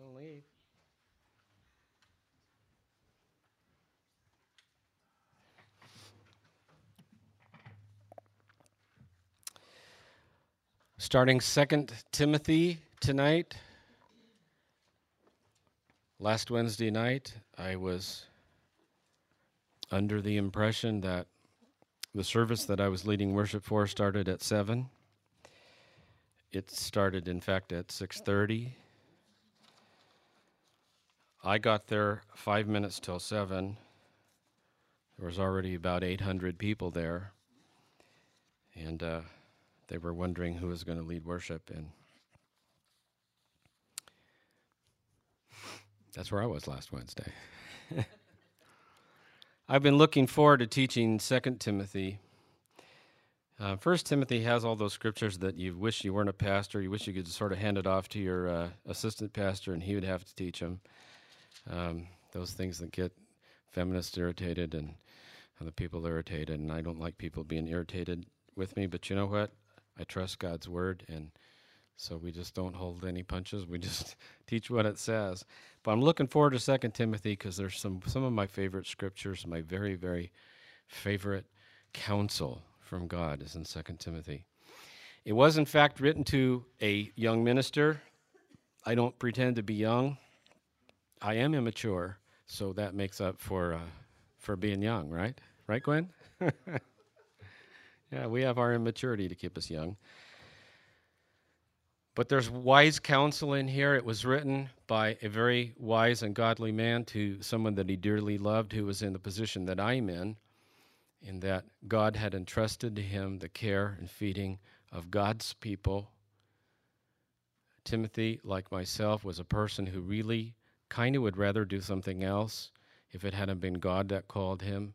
Don't leave. Starting 2 Timothy tonight. Last Wednesday night, I was under the impression that the service that I was leading worship for started at 7. It started, in fact, at 6:30. I got there 5 minutes till 7. There was already about 800 people there, and they were wondering who was going to lead worship, and that's where I was last Wednesday. I've been looking forward to teaching 2 Timothy. 1 Timothy has all those scriptures that you wish you weren't a pastor. You wish you could sort of hand it off to your assistant pastor and he would have to teach them. Those things that get feminists irritated and other people irritated, and I don't like people being irritated with me, but you know what? I trust God's word, and so we just don't hold any punches. We just teach what it says. But I'm looking forward to 2 Timothy because there's some of my favorite scriptures, my very, very favorite counsel from God is in 2 Timothy. It was, in fact, written to a young minister. I don't pretend to be young. I am immature, so that makes up for being young, right? Right, Gwen? Yeah, we have our immaturity to keep us young. But there's wise counsel in here. It was written by a very wise and godly man to someone that he dearly loved, who was in the position that I'm in that God had entrusted to him the care and feeding of God's people. Timothy, like myself, was a person who really kind of would rather do something else if it hadn't been God that called him.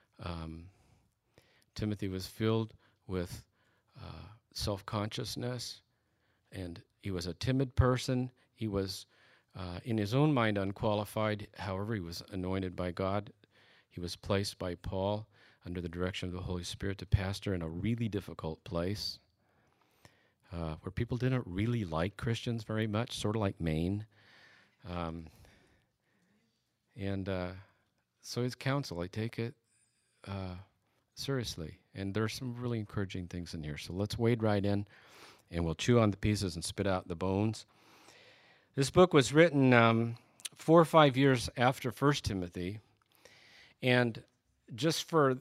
Timothy was filled with self-consciousness, and he was a timid person. He was, in his own mind, unqualified. However, he was anointed by God. He was placed by Paul under the direction of the Holy Spirit to pastor in a really difficult place where people didn't really like Christians very much, sort of like Maine. So his counsel, I take it seriously. And there's some really encouraging things in here. So let's wade right in, and we'll chew on the pieces and spit out the bones. This book was written 4 or 5 years after 1 Timothy. And just for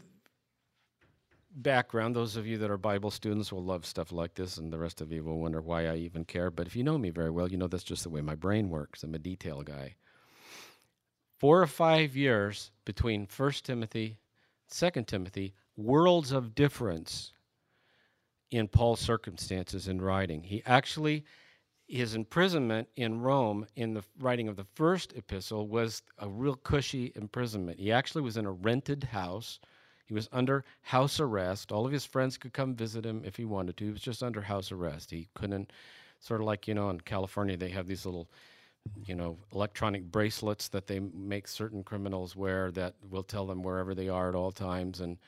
background, those of you that are Bible students will love stuff like this, and the rest of you will wonder why I even care. But if you know me very well, you know that's just the way my brain works. I'm a detail guy. 4 or 5 years between 1 Timothy, 2 Timothy, worlds of difference in Paul's circumstances in writing. He actually, his imprisonment in Rome in the writing of the first epistle was a real cushy imprisonment. He actually was in a rented house. He was under house arrest. All of his friends could come visit him if he wanted to. He was just under house arrest. He couldn't, sort of like, in California, they have these little, electronic bracelets that they make certain criminals wear that will tell them wherever they are at all times. And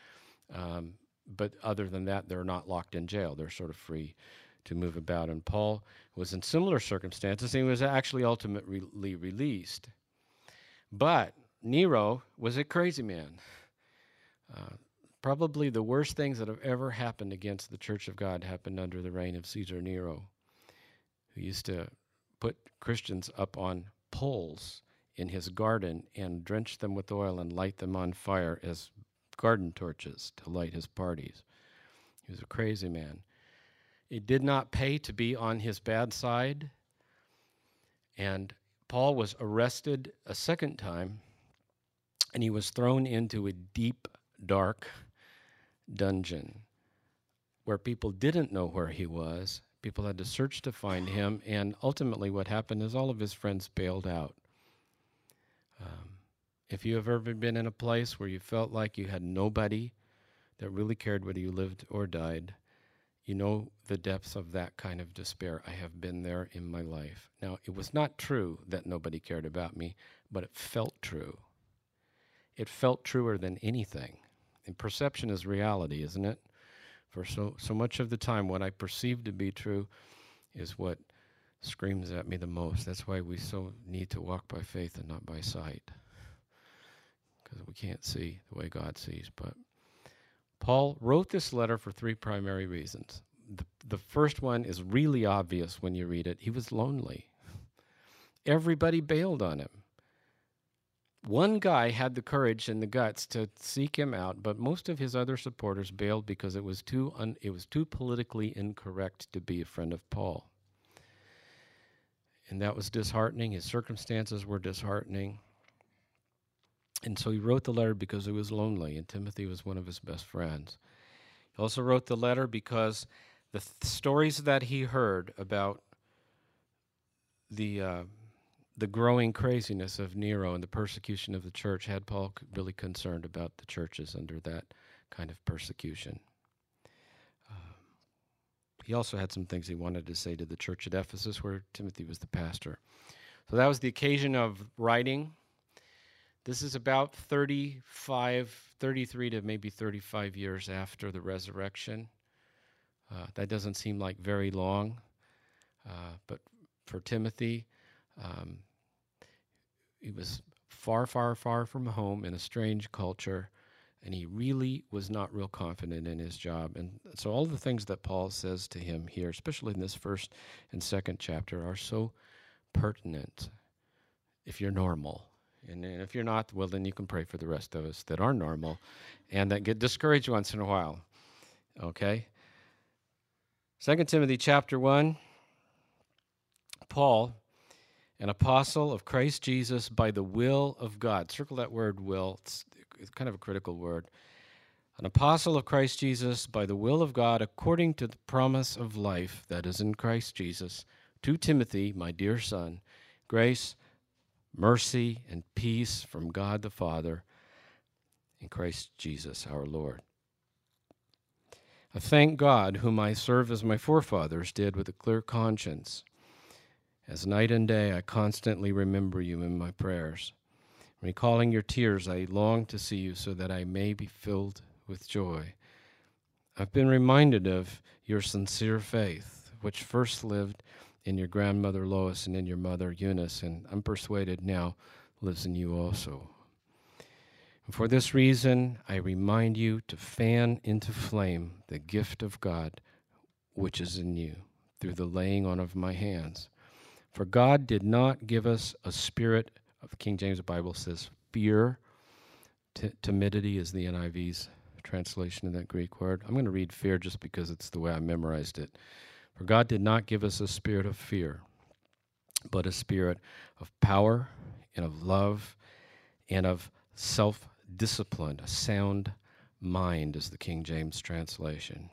but other than that, they're not locked in jail. They're sort of free to move about. And Paul was in similar circumstances, and he was actually ultimately released. But Nero was a crazy man. Probably the worst things that have ever happened against the Church of God happened under the reign of Caesar Nero, who used to put Christians up on poles in his garden and drench them with oil and light them on fire as garden torches to light his parties. He was a crazy man. It did not pay to be on his bad side, and Paul was arrested a second time, and he was thrown into a deep, dark dungeon where people didn't know where he was. People had to search to find him, and ultimately what happened is all of his friends bailed out. If you have ever been in a place where you felt like you had nobody that really cared whether you lived or died, you know the depths of that kind of despair. I have been there in my life. Now, it was not true that nobody cared about me, but it felt true. It felt truer than anything. And perception is reality, isn't it? For so much of the time, what I perceive to be true is what screams at me the most. That's why we so need to walk by faith and not by sight, because we can't see the way God sees. But Paul wrote this letter for three primary reasons. The first one is really obvious when you read it. He was lonely. Everybody bailed on him. One guy had the courage and the guts to seek him out, but most of his other supporters bailed because it was too politically incorrect to be a friend of Paul. And that was disheartening. His circumstances were disheartening. And so he wrote the letter because he was lonely, and Timothy was one of his best friends. He also wrote the letter because the stories that he heard about the growing craziness of Nero and the persecution of the church had Paul really concerned about the churches under that kind of persecution. He also had some things he wanted to say to the church at Ephesus, where Timothy was the pastor. So that was the occasion of writing. This is about 33 to maybe 35 years after the resurrection. That doesn't seem like very long, but for Timothy, he was far, far, far from home in a strange culture, and he really was not real confident in his job. And so all the things that Paul says to him here, especially in this first and second chapter, are so pertinent if you're normal. And if you're not, well, then you can pray for the rest of us that are normal and that get discouraged once in a while. Okay? 2 Timothy chapter 1, Paul, an apostle of Christ Jesus by the will of God. Circle that word will. It's kind of a critical word. An apostle of Christ Jesus by the will of God according to the promise of life that is in Christ Jesus. To Timothy, my dear son, grace, mercy, and peace from God the Father and Christ Jesus our Lord. I thank God, whom I serve as my forefathers did with a clear conscience. As night and day I constantly remember you in my prayers. Recalling your tears, I long to see you so that I may be filled with joy. I've been reminded of your sincere faith, which first lived in your grandmother Lois and in your mother Eunice, and I'm persuaded now lives in you also. And for this reason, I remind you to fan into flame the gift of God which is in you through the laying on of my hands. For God did not give us a spirit of the King James Bible says fear. Timidity is the NIV's translation of that Greek word. I'm going to read fear just because it's the way I memorized it. For God did not give us a spirit of fear, but a spirit of power and of love and of self-discipline, a sound mind is the King James translation.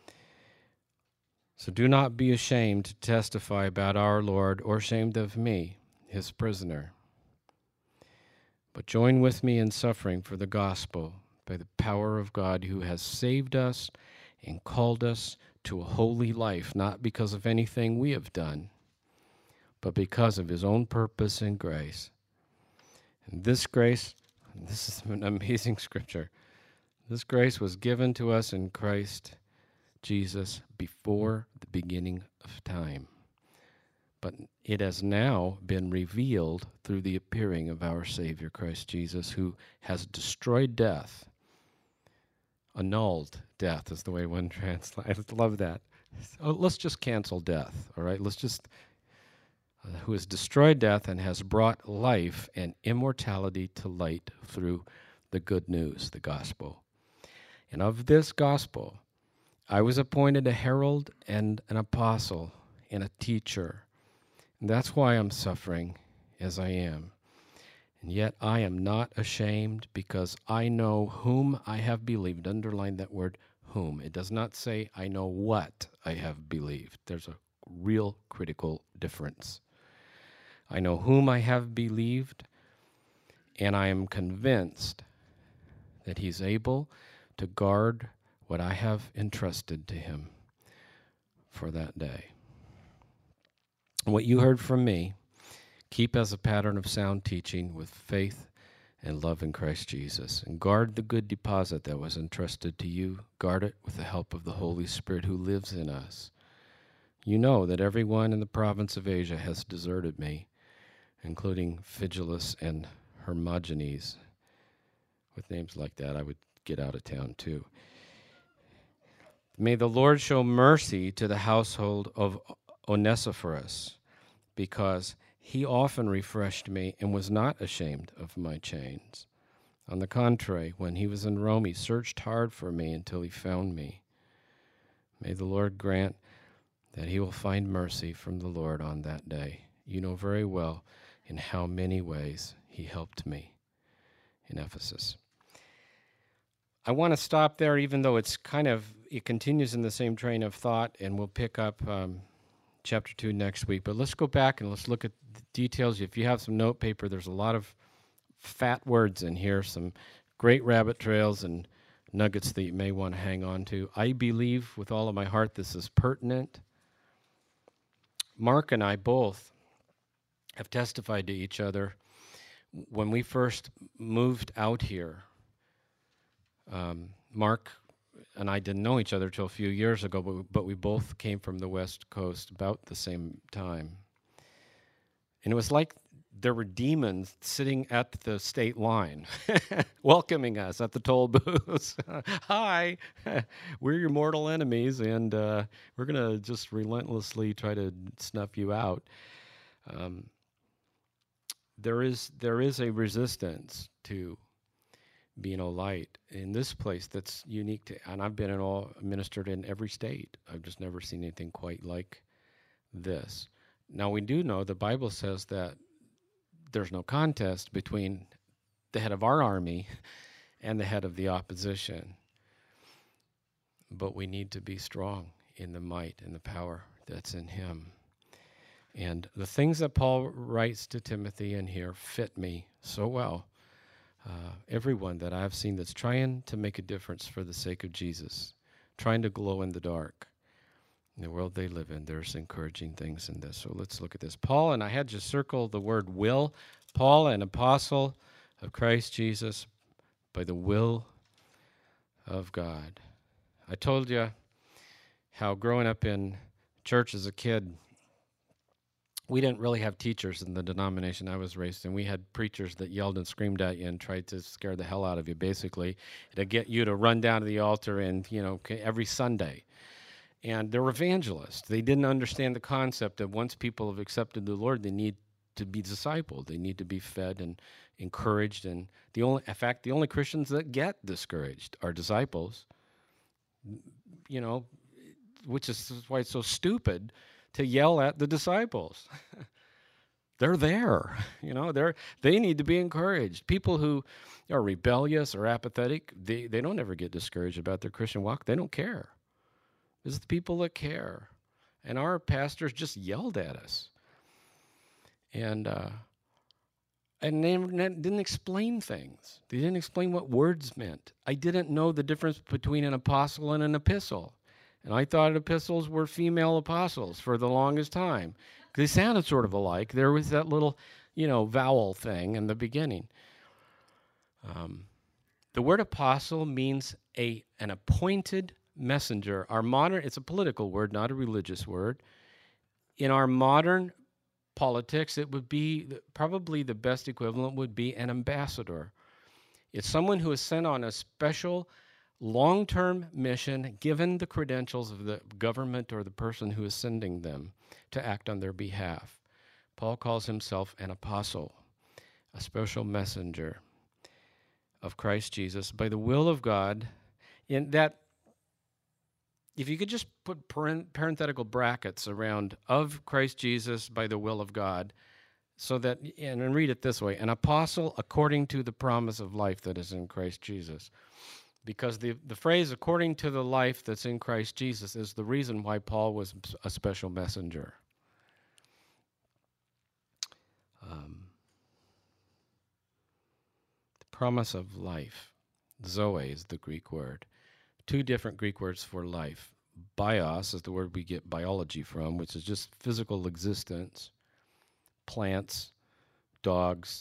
So do not be ashamed to testify about our Lord or ashamed of me, his prisoner. But join with me in suffering for the gospel by the power of God who has saved us and called us to a holy life, not because of anything we have done, but because of his own purpose and grace. And this grace, this is an amazing scripture, this grace was given to us in Christ Jesus before the beginning of time. But it has now been revealed through the appearing of our Savior, Christ Jesus, who has destroyed death. Annulled death is the way one translates. I love that. So let's just cancel death, all right? Let's just, who has destroyed death and has brought life and immortality to light through the good news, the gospel. And of this gospel, I was appointed a herald and an apostle and a teacher. And that's why I'm suffering as I am. And yet I am not ashamed because I know whom I have believed. Underline that word, whom. It does not say I know what I have believed. There's a real critical difference. I know whom I have believed, and I am convinced that he's able to guard what I have entrusted to him for that day. What you heard from me, keep as a pattern of sound teaching with faith and love in Christ Jesus. And guard the good deposit that was entrusted to you. Guard it with the help of the Holy Spirit who lives in us. You know that everyone in the province of Asia has deserted me, including Phygelus and Hermogenes. With names like that, I would get out of town too. May the Lord show mercy to the household of Onesiphorus, because he often refreshed me and was not ashamed of my chains. On the contrary, when he was in Rome, he searched hard for me until he found me. May the Lord grant that he will find mercy from the Lord on that day. You know very well in how many ways he helped me in Ephesus. I want to stop there, even though it continues in the same train of thought, and we'll pick up chapter 2 next week. But let's go back and let's look at the details. If you have some note paper, there's a lot of fat words in here, some great rabbit trails and nuggets that you may want to hang on to. I believe with all of my heart this is pertinent. Mark and I both have testified to each other when we first moved out here. Mark and I didn't know each other till a few years ago, but we both came from the West Coast about the same time. And it was like there were demons sitting at the state line, welcoming us at the toll booths. Hi, we're your mortal enemies, and we're going to just relentlessly try to snuff you out. There is a resistance to being a light in this place that's unique to, and I've been ministered in every state. I've just never seen anything quite like this. Now we do know the Bible says that there's no contest between the head of our army and the head of the opposition. But we need to be strong in the might and the power that's in him. And the things that Paul writes to Timothy in here fit me so well. Everyone that I've seen that's trying to make a difference for the sake of Jesus, trying to glow in the dark. In the world they live in, there's encouraging things in this. So let's look at this. Paul, and I had you circle the word will. Paul, an apostle of Christ Jesus, by the will of God. I told you how growing up in church as a kid, we didn't really have teachers in the denomination I was raised in. We had preachers that yelled and screamed at you and tried to scare the hell out of you, basically, to get you to run down to the altar and, every Sunday. And they're evangelists. They didn't understand the concept that once people have accepted the Lord, they need to be discipled. They need to be fed and encouraged. And the only Christians that get discouraged are disciples. Which is why it's so stupid to yell at the disciples. They're there. They need to be encouraged. People who are rebellious or apathetic, they don't ever get discouraged about their Christian walk. They don't care. It's the people that care. And our pastors just yelled at us. And they didn't explain things. They didn't explain what words meant. I didn't know the difference between an apostle and an epistle. And I thought epistles were female apostles for the longest time. They sounded sort of alike. There was that little, vowel thing in the beginning. The word apostle means an appointed messenger. It's a political word, not a religious word. In our modern politics, it would be probably the best equivalent would be an ambassador. It's someone who is sent on a special long-term mission, given the credentials of the government or the person who is sending them to act on their behalf. Paul calls himself an apostle, a special messenger of Christ Jesus by the will of God. In that, if you could just put parenthetical brackets around of Christ Jesus by the will of God, so that, and read it this way, an apostle according to the promise of life that is in Christ Jesus. Because the phrase according to the life that's in Christ Jesus is the reason why Paul was a special messenger. The promise of life, Zoe is the Greek word. Two different Greek words for life. Bios is the word we get biology from, which is just physical existence. Plants, dogs,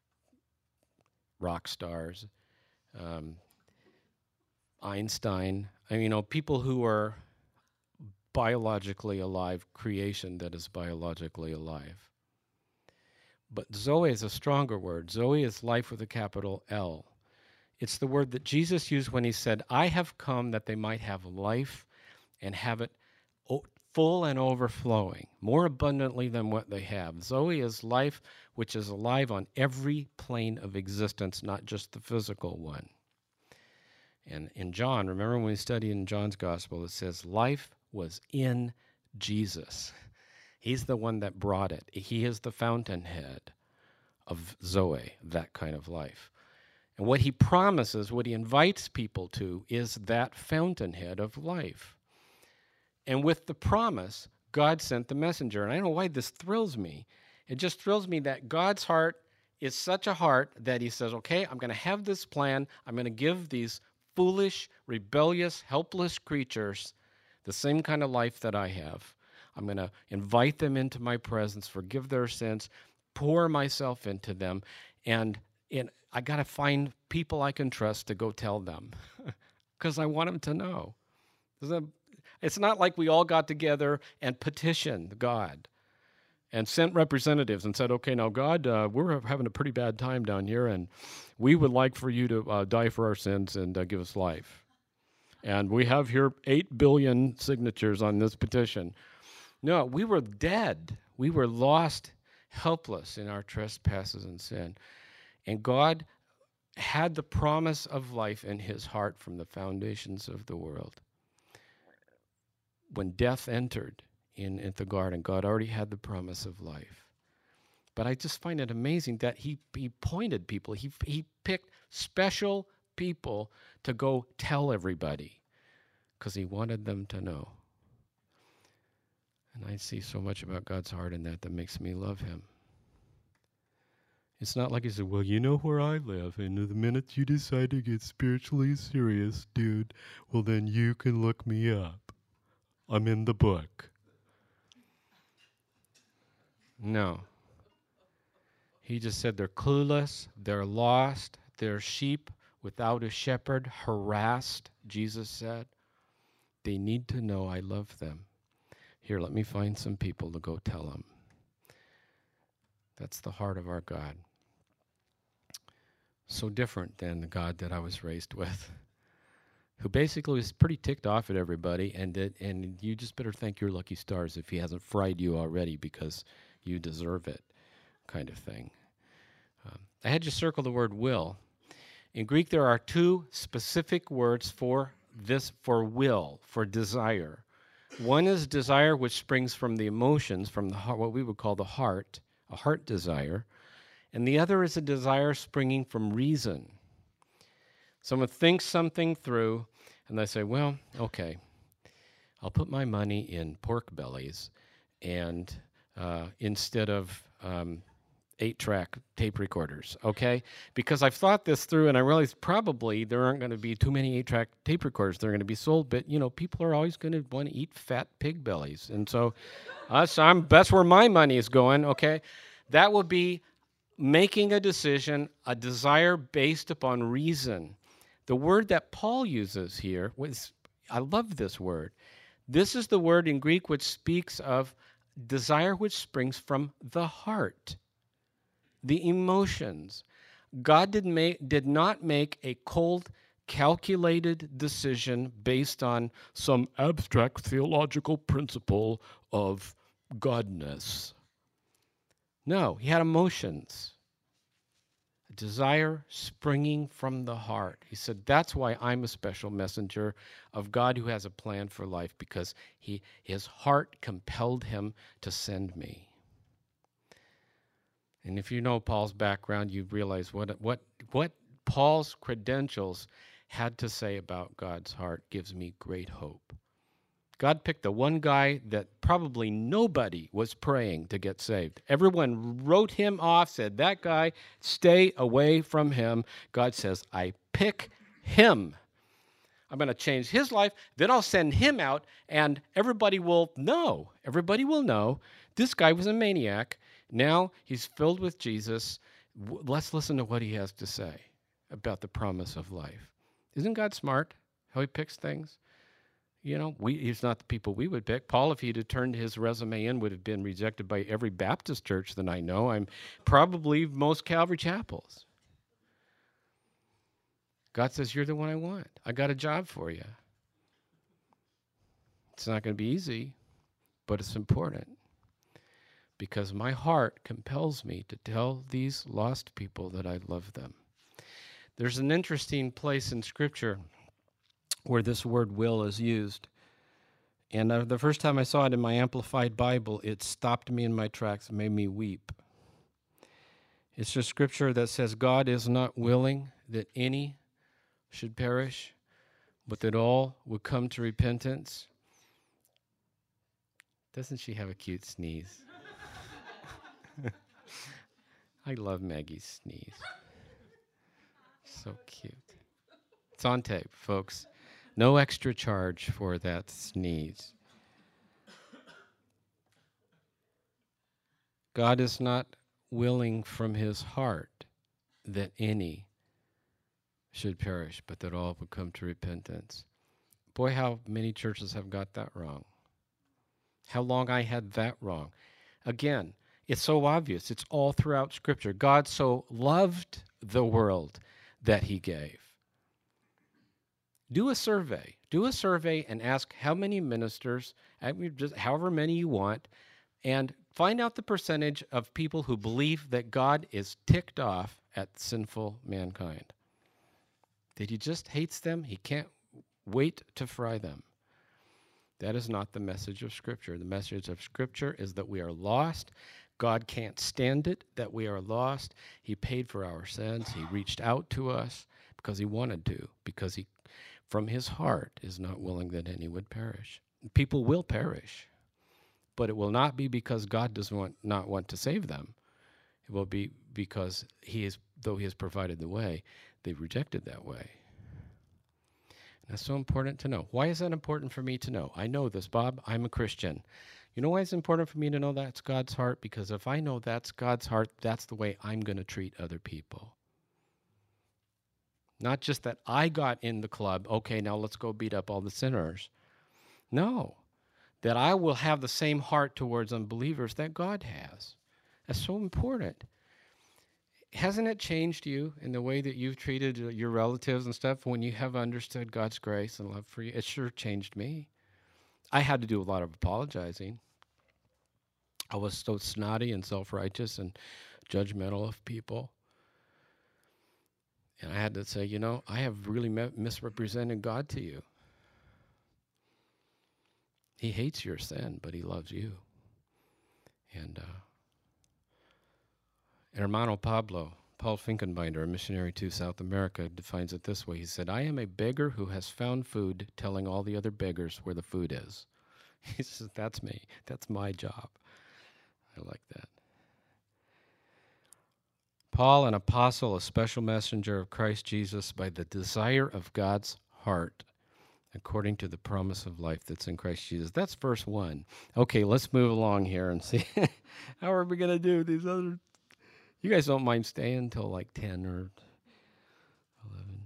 rock stars, Einstein. People who are biologically alive creation that is biologically alive. But Zoe is a stronger word. Zoe is life with a capital L. It's the word that Jesus used when he said, I have come that they might have life and have it full and overflowing, more abundantly than what they have. Zoe is life which is alive on every plane of existence, not just the physical one. And in John, remember when we studied in John's gospel, it says life was in Jesus. He's the one that brought it. He is the fountainhead of Zoe, that kind of life. And what he promises, what he invites people to, is that fountainhead of life. And with the promise, God sent the messenger. And I don't know why this thrills me. It just thrills me that God's heart is such a heart that he says, okay, I'm going to have this plan. I'm going to give these foolish, rebellious, helpless creatures the same kind of life that I have. I'm going to invite them into my presence, forgive their sins, pour myself into them, and I got to find people I can trust to go tell them because I want them to know. It's not like we all got together and petitioned God and sent representatives and said, okay, now, God, we're having a pretty bad time down here, and we would like for you to die for our sins and give us life. And we have here 8 billion signatures on this petition. No, we were dead. We were lost, helpless in our trespasses and sin. And God had the promise of life in his heart from the foundations of the world. When death entered in the garden, God already had the promise of life. But I just find it amazing that he pointed people. He picked special people to go tell everybody because he wanted them to know. And I see so much about God's heart in that makes me love him. It's not like he said, well, you know where I live, and the minute you decide to get spiritually serious, dude, well, then you can look me up. I'm in the book. No. He just said they're clueless, they're lost, they're sheep without a shepherd, harassed, Jesus said. They need to know I love them. Here, let me find some people to go tell them. That's the heart of our God. So different than the God that I was raised with, who basically was pretty ticked off at everybody, and you just better thank your lucky stars if he hasn't fried you already because you deserve it, kind of thing. I had you circle the word will. In Greek, there are 2 specific words for this, for will, for desire. One is desire, which springs from the emotions, from the heart, what we would call the heart, a heart desire. And the other is a desire springing from reason. Someone thinks something through, and they say, well, okay, I'll put my money in pork bellies, and instead of 8-track tape recorders, okay? Because I've thought this through, and I realized probably there aren't going to be too many 8-track tape recorders that are going to be sold, but, people are always going to want to eat fat pig bellies. And so that's where my money is going, okay? That would be making a decision, a desire based upon reason. The word that Paul uses here, I love this word. This is the word in Greek which speaks of desire which springs from the heart, the emotions. God did not make a cold, calculated decision based on some abstract theological principle of godness. No, he had emotions. A desire springing from the heart. He said, that's why I'm a special messenger of God who has a plan for life, because his heart compelled him to send me. And if you know Paul's background, you realize what Paul's credentials had to say about God's heart gives me great hope. God picked the one guy that probably nobody was praying to get saved. Everyone wrote him off, said, that guy, stay away from him. God says, I pick him. I'm going to change his life, then I'll send him out, and everybody will know. Everybody will know this guy was a maniac. Now he's filled with Jesus. Let's listen to what he has to say about the promise of life. Isn't God smart, how he picks things? You know, he's not the people we would pick. Paul, if he'd have turned his resume in, would have been rejected by every Baptist church that I know. I'm probably most Calvary chapels. God says, you're the one I want. I got a job for you. It's not going to be easy, but it's important because my heart compels me to tell these lost people that I love them. There's an interesting place in Scripture where this word will is used. And the first time I saw it in my Amplified Bible, it stopped me in my tracks and made me weep. It's a scripture that says, God is not willing that any should perish, but that all would come to repentance. Doesn't she have a cute sneeze? I love Maggie's sneeze. So cute. It's on tape, folks. No extra charge for that sneeze. God is not willing from his heart that any should perish, but that all would come to repentance. Boy, how many churches have got that wrong. How long I had that wrong. Again, it's so obvious. It's all throughout Scripture. God so loved the world that he gave. Do a survey. Do a survey and ask how many ministers, just however many you want, and find out the percentage of people who believe that God is ticked off at sinful mankind. That he just hates them. He can't wait to fry them. That is not the message of Scripture. The message of Scripture is that we are lost. God can't stand it that we are lost. He paid for our sins. He reached out to us because he wanted to, because he, from his heart, is not willing that any would perish. People will perish, but it will not be because God does not want to save them. It will be because though he has provided the way, they've rejected that way. That's so important to know. Why is that important for me to know? I know this, Bob. I'm a Christian. You know why it's important for me to know that's God's heart? Because if I know that's God's heart, that's the way I'm going to treat other people. Not just that I got in the club, okay, now let's go beat up all the sinners. No, that I will have the same heart towards unbelievers that God has. That's so important. Hasn't it changed you in the way that you've treated your relatives and stuff when you have understood God's grace and love for you? It sure changed me. I had to do a lot of apologizing. I was so snotty and self-righteous and judgmental of people. And I had to say, I have really misrepresented God to you. He hates your sin, but he loves you. And Hermano Paul Finkenbinder, a missionary to South America, defines it this way. He said, I am a beggar who has found food, telling all the other beggars where the food is. He says, that's me. That's my job. I like that. Paul, an apostle, a special messenger of Christ Jesus by the desire of God's heart, according to the promise of life that's in Christ Jesus. That's verse 1. Okay, let's move along here and see how are we going to do these other. You guys don't mind staying until like 10 or 11.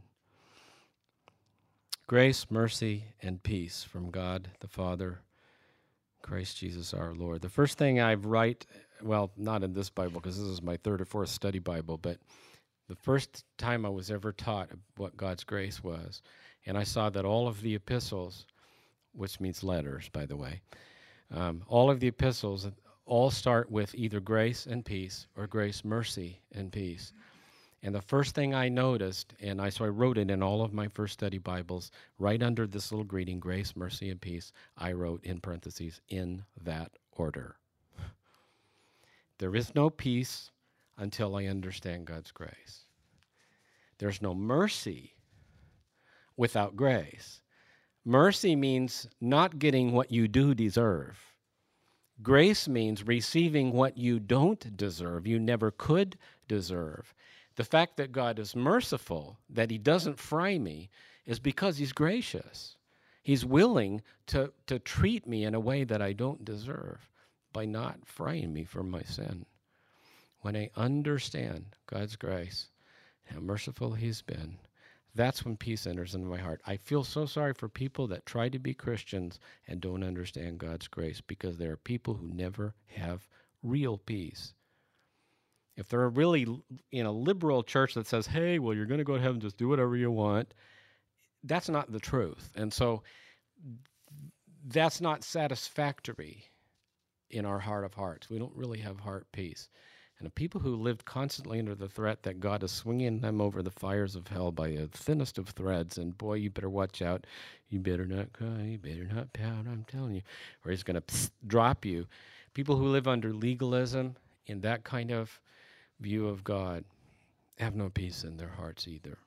Grace, mercy, and peace from God the Father, Christ Jesus our Lord. The first thing I write, well, not in this Bible because this is my third or fourth study Bible, but the first time I was ever taught what God's grace was, and I saw that all of the epistles, which means letters, by the way, all of the epistles all start with either grace and peace or grace, mercy, and peace. And the first thing I noticed, so I wrote it in all of my first study Bibles, right under this little greeting, grace, mercy, and peace, I wrote in parentheses, in that order. There is no peace until I understand God's grace. There's no mercy without grace. Mercy means not getting what you do deserve. Grace means receiving what you don't deserve, you never could deserve. The fact that God is merciful, that he doesn't fry me, is because he's gracious. He's willing to treat me in a way that I don't deserve by not frying me for my sin. When I understand God's grace, how merciful he's been, that's when peace enters into my heart. I feel so sorry for people that try to be Christians and don't understand God's grace, because there are people who never have real peace. If they're really in a liberal church that says, hey, well, you're going to go to heaven, just do whatever you want, that's not the truth. And so that's not satisfactory in our heart of hearts. We don't really have heart peace. And the people who lived constantly under the threat that God is swinging them over the fires of hell by the thinnest of threads, and boy, you better watch out. You better not cry, you better not pout, I'm telling you, or he's going to drop you. People who live under legalism in that kind of view of God have no peace in their hearts either.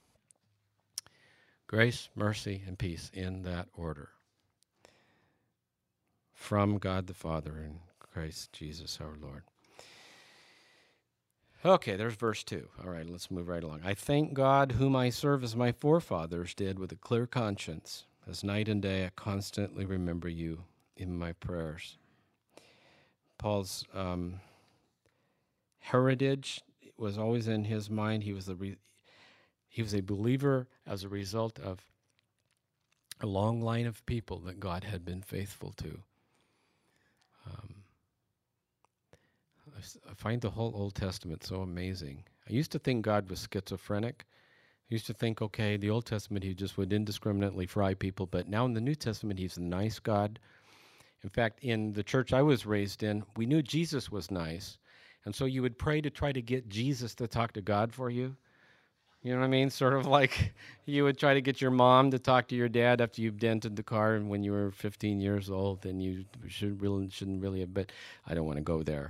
Grace, mercy, and peace in that order. From God the Father and Christ Jesus our Lord. Okay, there's verse 2. All right, let's move right along. I thank God, whom I serve as my forefathers did, with a clear conscience. As night and day I constantly remember you in my prayers. Paul's heritage was always in his mind. He was a believer as a result of a long line of people that God had been faithful to. I find the whole Old Testament so amazing. I used to think God was schizophrenic. I used to think, okay, the Old Testament, he just would indiscriminately fry people, but now in the New Testament, he's a nice God. In fact, in the church I was raised in, we knew Jesus was nice, and so you would pray to try to get Jesus to talk to God for you. You know what I mean? Sort of like you would try to get your mom to talk to your dad after you've dented the car and when you were 15 years old, and you shouldn't really have, but I don't want to go there.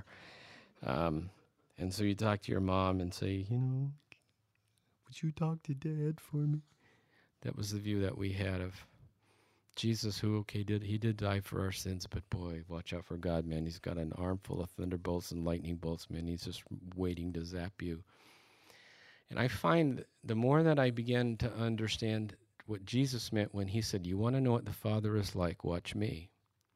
And so you talk to your mom and say, would you talk to Dad for me? That was the view that we had of Jesus, who, he did die for our sins, but boy, watch out for God, man. He's got an armful of thunderbolts and lightning bolts, man. He's just waiting to zap you. And I find the more that I begin to understand what Jesus meant when he said, you want to know what the Father is like, watch me.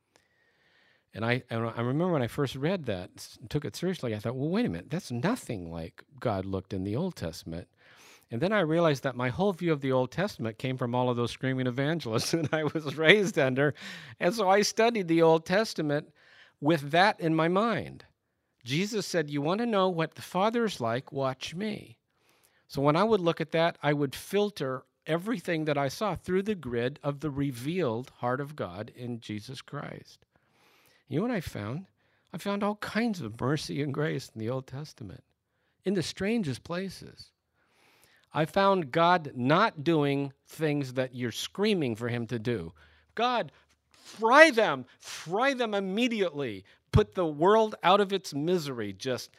And I remember when I first read that, took it seriously, I thought, well, wait a minute, that's nothing like God looked in the Old Testament. And then I realized that my whole view of the Old Testament came from all of those screaming evangelists that I was raised under. And so I studied the Old Testament with that in my mind. Jesus said, you want to know what the Father is like, watch me. So when I would look at that, I would filter everything that I saw through the grid of the revealed heart of God in Jesus Christ. You know what I found? I found all kinds of mercy and grace in the Old Testament, in the strangest places. I found God not doing things that you're screaming for him to do. God, fry them immediately. Put the world out of its misery. Just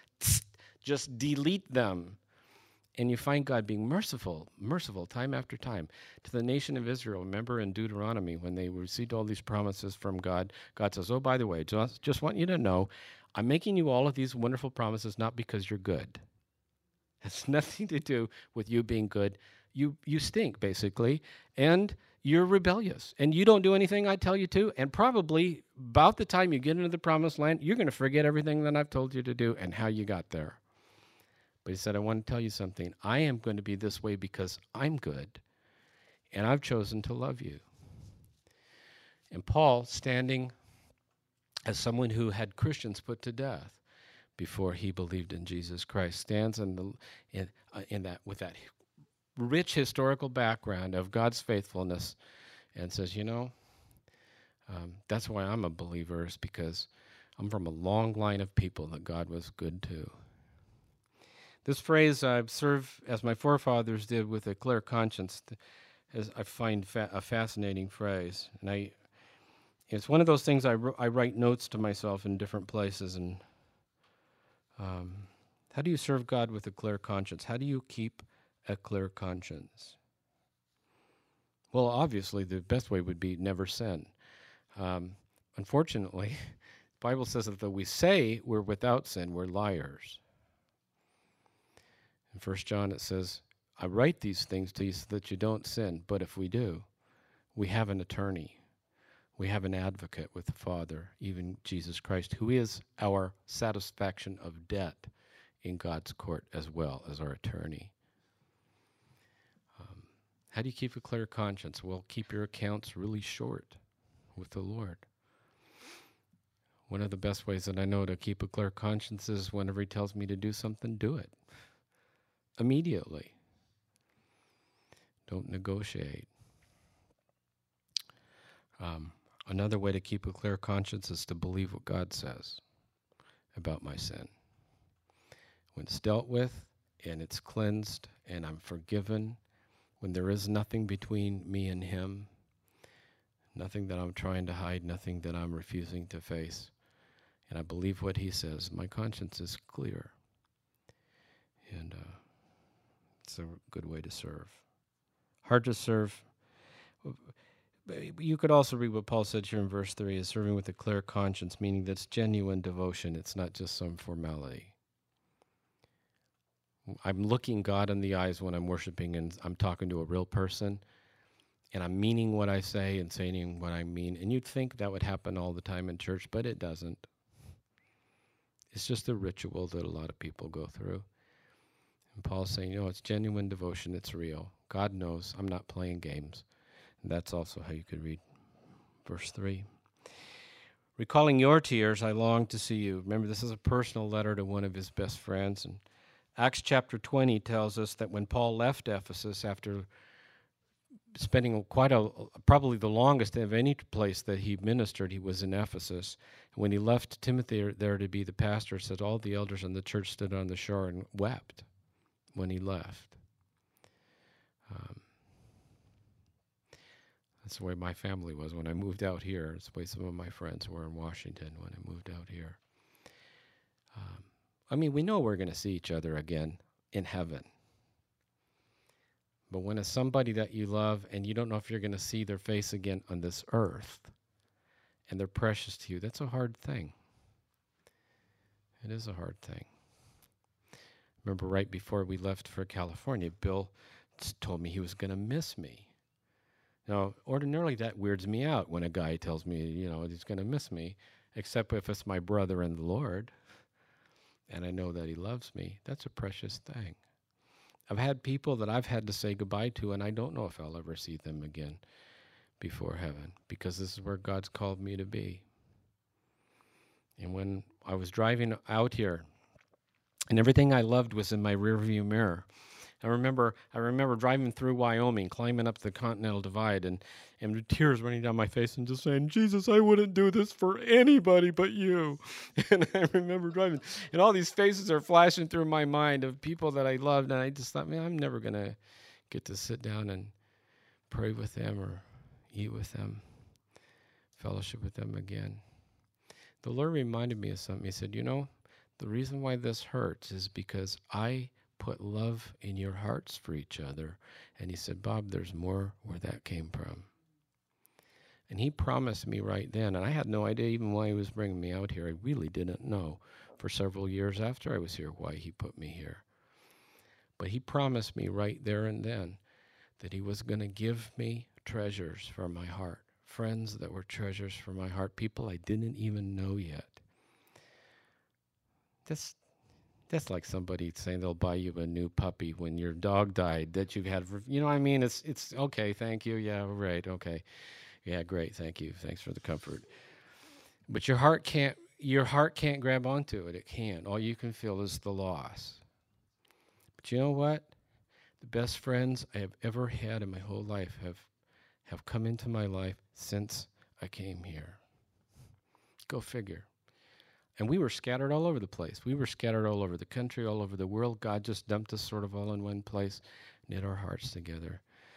delete them. And you find God being merciful time after time to the nation of Israel. Remember in Deuteronomy when they received all these promises from God, God says, oh, by the way, just want you to know, I'm making you all of these wonderful promises not because you're good. It's nothing to do with you being good. You stink, basically, and you're rebellious, and you don't do anything I tell you to, and probably about the time you get into the promised land, you're going to forget everything that I've told you to do and how you got there. But he said, I want to tell you something. I am going to be this way because I'm good, and I've chosen to love you. And Paul, standing as someone who had Christians put to death before he believed in Jesus Christ, stands in that with that rich historical background of God's faithfulness and says, that's why I'm a believer, is because I'm from a long line of people that God was good to. This phrase, I've served as my forefathers did with a clear conscience, I find a fascinating phrase. And it's one of those things I write notes to myself in different places. And how do you serve God with a clear conscience? How do you keep a clear conscience? Well, obviously, the best way would be never sin. Unfortunately, the Bible says that though we say we're without sin, we're liars. In 1 John it says, I write these things to you so that you don't sin, but if we do, we have an attorney. We have an advocate with the Father, even Jesus Christ, who is our satisfaction of debt in God's court as well as our attorney. How do you keep a clear conscience? Well, keep your accounts really short with the Lord. One of the best ways that I know to keep a clear conscience is whenever he tells me to do something, do it immediately. Don't negotiate. Another way to keep a clear conscience is to believe what God says about my sin. When it's dealt with and it's cleansed and I'm forgiven, when there is nothing between me and him, nothing that I'm trying to hide, nothing that I'm refusing to face, and I believe what he says, my conscience is clear. And it's a good way to serve. Hard to serve. You could also read what Paul said here in verse 3, is serving with a clear conscience, meaning that's genuine devotion. It's not just some formality. I'm looking God in the eyes when I'm worshiping, and I'm talking to a real person, and I'm meaning what I say and saying what I mean. And you'd think that would happen all the time in church, but it doesn't. It's just a ritual that a lot of people go through. And Paul's saying, it's genuine devotion. It's real. God knows I'm not playing games. And that's also how you could read verse 3. Recalling your tears, I long to see you. Remember, this is a personal letter to one of his best friends. And Acts chapter 20 tells us that when Paul left Ephesus after spending probably the longest of any place that he ministered, he was in Ephesus. When he left Timothy there to be the pastor, it said all the elders in the church stood on the shore and wept when he left. That's the way my family was when I moved out here. It's the way some of my friends were in Washington when I moved out here. We know we're going to see each other again in heaven. But when it's somebody that you love and you don't know if you're going to see their face again on this earth, and they're precious to you, that's a hard thing. It is a hard thing. Remember right before we left for California, Bill told me he was going to miss me. Now, ordinarily that weirds me out when a guy tells me, he's going to miss me, except if it's my brother in the Lord, and I know that he loves me. That's a precious thing. I've had people that I've had to say goodbye to, and I don't know if I'll ever see them again before heaven, because this is where God's called me to be. And when I was driving out here, and everything I loved was in my rearview mirror. I remember driving through Wyoming, climbing up the Continental Divide, and tears running down my face and just saying, Jesus, I wouldn't do this for anybody but you. And I remember driving, and all these faces are flashing through my mind of people that I loved, and I just thought, man, I'm never going to get to sit down and pray with them or eat with them, fellowship with them again. The Lord reminded me of something. He said, the reason why this hurts is because I put love in your hearts for each other. And he said, Bob, there's more where that came from. And he promised me right then, and I had no idea even why he was bringing me out here. I really didn't know for several years after I was here why he put me here. But he promised me right there and then that he was going to give me treasures for my heart, friends that were treasures for my heart, people I didn't even know yet. That's like somebody saying they'll buy you a new puppy when your dog died that you've had for, it's okay, thank you, yeah, right, okay. Yeah, great, thank you, thanks for the comfort. But your heart can't grab onto it. It can't. All you can feel is the loss. But you know what? The best friends I have ever had in my whole life have come into my life since I came here. Go figure. And we were scattered all over the place. We were scattered all over the country, all over the world. God just dumped us sort of all in one place, knit our hearts together.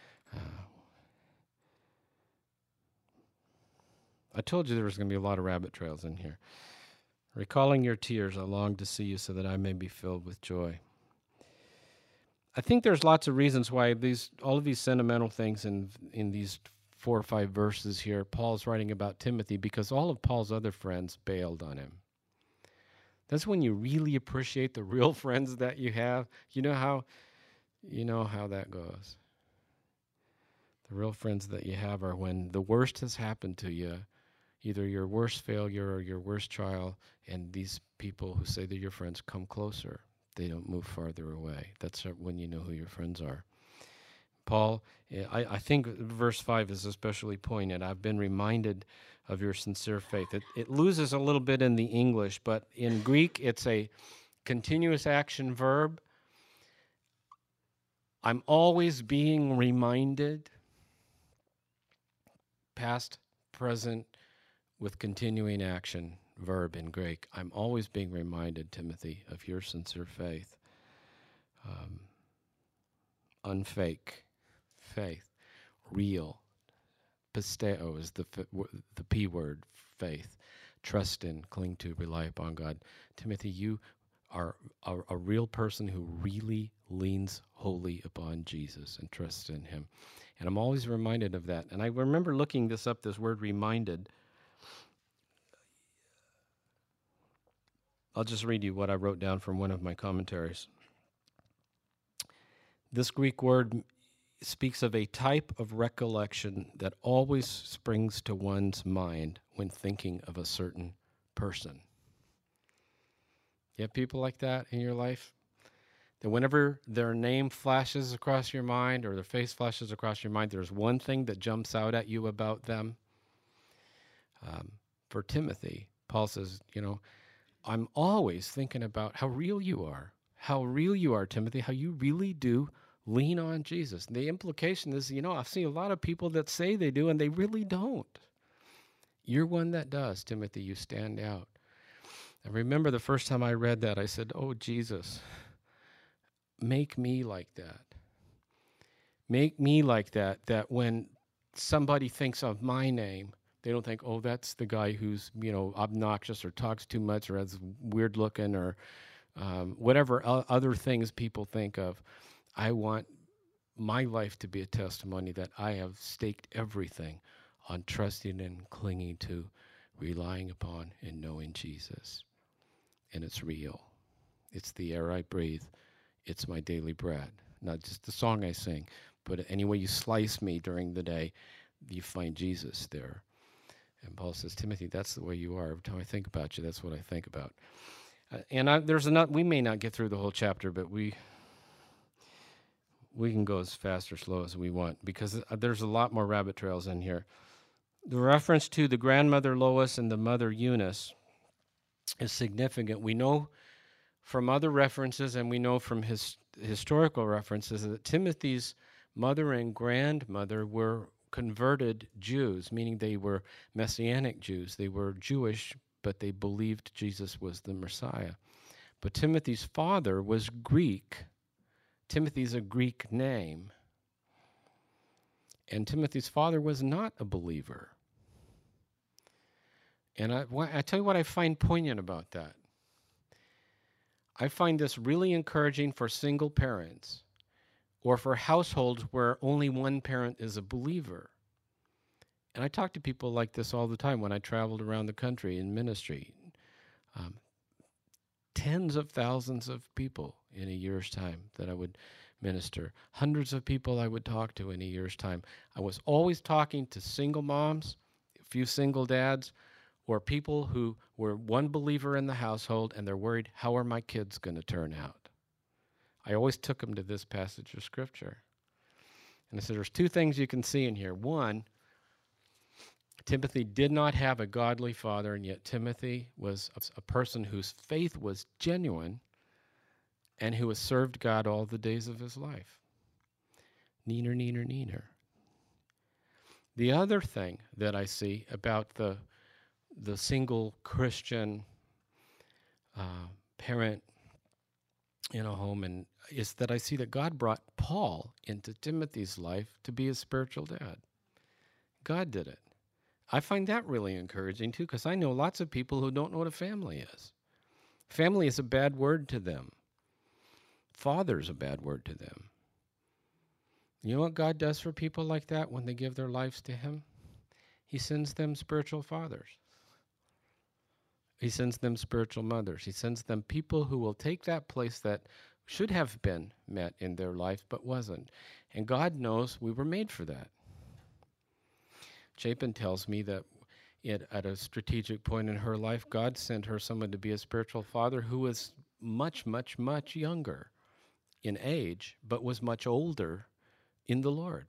I told you there was going to be a lot of rabbit trails in here. Recalling your tears, I long to see you so that I may be filled with joy. I think there's lots of reasons why all of these sentimental things in these 4 or 5 verses here, Paul's writing about Timothy because all of Paul's other friends bailed on him. That's when you really appreciate the real friends that you have. You know how that goes. The real friends that you have are when the worst has happened to you, either your worst failure or your worst trial, and these people who say they're your friends come closer. They don't move farther away. That's when you know who your friends are. Paul, I think verse 5 is especially poignant. I've been reminded of your sincere faith. It loses a little bit in the English, but in Greek, it's a continuous action verb. I'm always being reminded, past, present, with continuing action verb in Greek. I'm always being reminded, Timothy, of your sincere faith. Unfake faith, real. Pisteo is the P word, faith. Trust in, cling to, rely upon God. Timothy, you are a real person who really leans wholly upon Jesus and trusts in him. And I'm always reminded of that. And I remember looking this up, this word reminded. I'll just read you what I wrote down from one of my commentaries. This Greek word speaks of a type of recollection that always springs to one's mind when thinking of a certain person. You have people like that in your life? That whenever their name flashes across your mind or their face flashes across your mind, there's one thing that jumps out at you about them. For Timothy, Paul says, I'm always thinking about how real you are. How real you are, Timothy, how you really do lean on Jesus. And the implication is, I've seen a lot of people that say they do and they really don't. You're one that does, Timothy. You stand out. I remember the first time I read that, I said, oh, Jesus, make me like that. Make me like that, that when somebody thinks of my name, they don't think, oh, that's the guy who's, obnoxious or talks too much or has weird looking or whatever other things people think of. I want my life to be a testimony that I have staked everything on trusting and clinging to, relying upon and knowing Jesus. And it's real. It's the air I breathe. It's my daily bread. Not just the song I sing, but any way you slice me during the day, you find Jesus there. And Paul says, Timothy, that's the way you are. Every time I think about you, that's what I think about. We may not get through the whole chapter, but we can go as fast or slow as we want because there's a lot more rabbit trails in here. The reference to the grandmother Lois and the mother Eunice is significant. We know from other references and we know from historical references that Timothy's mother and grandmother were converted Jews, meaning they were Messianic Jews. They were Jewish, but they believed Jesus was the Messiah. But Timothy's father was Greek. Timothy's a Greek name. And Timothy's father was not a believer. And I tell you what I find poignant about that. I find this really encouraging for single parents or for households where only one parent is a believer. And I talk to people like this all the time when I traveled around the country in ministry. Tens of thousands of people in a year's time that I would minister. Hundreds of people I would talk to in a year's time. I was always talking to single moms, a few single dads, or people who were one believer in the household and they're worried, how are my kids going to turn out? I always took them to this passage of Scripture. And I said, there's two things you can see in here. One, Timothy did not have a godly father, and yet Timothy was a person whose faith was genuine and who has served God all the days of his life. Neener, neener, neener. The other thing that I see about the single Christian parent in a home is that I see that God brought Paul into Timothy's life to be his spiritual dad. God did it. I find that really encouraging too, because I know lots of people who don't know what a family is. Family is a bad word to them. Father's a bad word to them. You know what God does for people like that when they give their lives to him? He sends them spiritual fathers. He sends them spiritual mothers. He sends them people who will take that place that should have been met in their life but wasn't. And God knows we were made for that. Chapin tells me that at a strategic point in her life, God sent her someone to be a spiritual father who was much, much, much younger in age, but was much older in the Lord.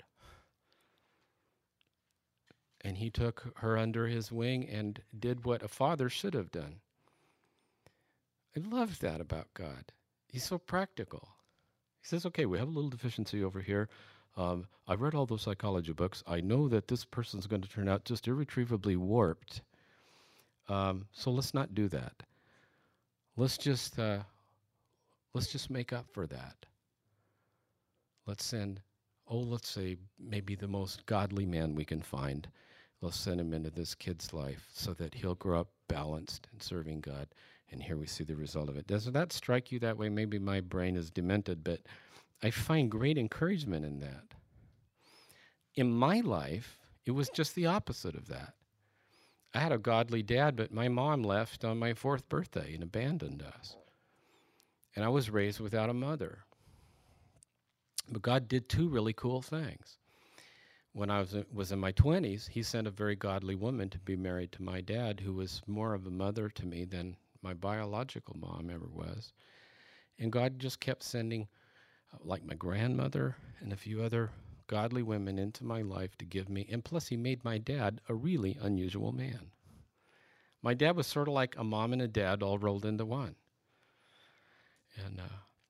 And he took her under his wing and did what a father should have done. I love that about God. He's so practical. He says, okay, we have a little deficiency over here. I've read all those psychology books. I know that this person's going to turn out just irretrievably warped. So let's not do that. Let's just make up for that. Let's send, let's say maybe the most godly man we can find. Let's send him into this kid's life so that he'll grow up balanced and serving God. And here we see the result of it. Doesn't that strike you that way? Maybe my brain is demented, but I find great encouragement in that. In my life, it was just the opposite of that. I had a godly dad, but my mom left on my 4th birthday and abandoned us. And I was raised without a mother. But God did 2 really cool things. When I was in my 20s, he sent a very godly woman to be married to my dad, who was more of a mother to me than my biological mom ever was. And God just kept sending, like my grandmother and a few other godly women into my life to give me, and plus he made my dad a really unusual man. My dad was sort of like a mom and a dad all rolled into one. And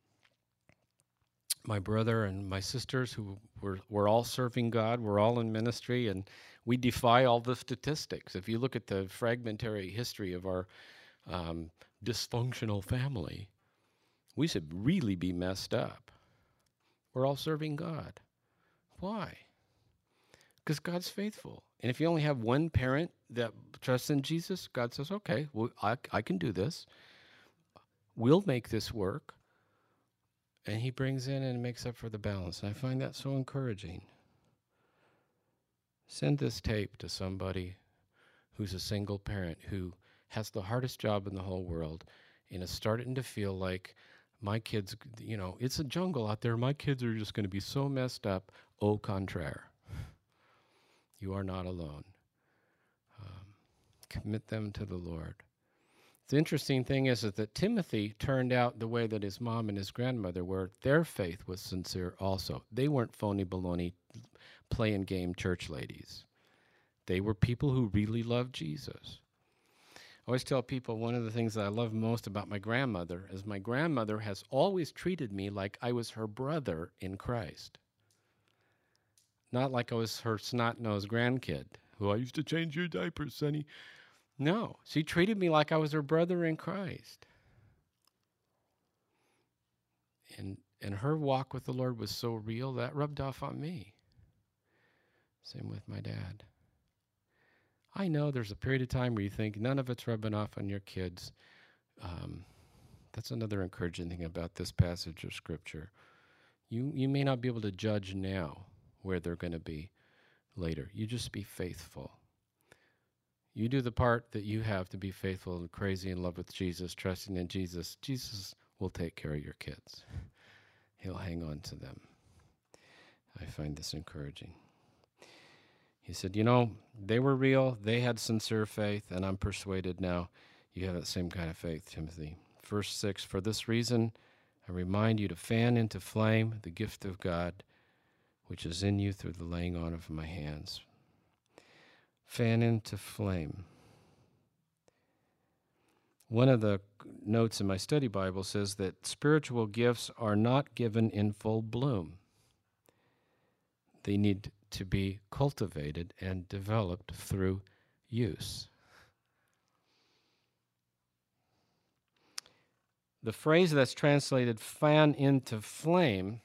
my brother and my sisters, who were all serving God, were all in ministry, and we defy all the statistics. If you look at the fragmentary history of our dysfunctional family, we should really be messed up. We're all serving God. Why? Because God's faithful. And if you only have one parent that trusts in Jesus, God says, okay, well, I can do this. We'll make this work. And he brings in and makes up for the balance. And I find that so encouraging. Send this tape to somebody who's a single parent who has the hardest job in the whole world and is starting to feel like my kids, it's a jungle out there. My kids are just going to be so messed up. Au contraire. You are not alone. Commit them to the Lord. The interesting thing is that Timothy turned out the way that his mom and his grandmother were. Their faith was sincere also. They weren't phony baloney playing game church ladies. They were people who really loved Jesus. I always tell people one of the things that I love most about my grandmother is my grandmother has always treated me like I was her brother in Christ. Not like I was her snot-nosed grandkid, who I used to change your diapers, Sonny. No, she treated me like I was her brother in Christ. And her walk with the Lord was so real, that rubbed off on me. Same with my dad. I know there's a period of time where you think none of it's rubbing off on your kids. That's another encouraging thing about this passage of Scripture. You may not be able to judge now where they're going to be later. You just be faithful. You do the part that you have to be faithful and crazy in love with Jesus, trusting in Jesus. Jesus will take care of your kids. He'll hang on to them. I find this encouraging. He said, they were real, they had sincere faith, and I'm persuaded now you have that same kind of faith, Timothy. Verse 6, for this reason, I remind you to fan into flame the gift of God, which is in you through the laying on of my hands. Fan into flame. One of the notes in my study Bible says that spiritual gifts are not given in full bloom. They need to be cultivated and developed through use. The phrase that's translated fan into flame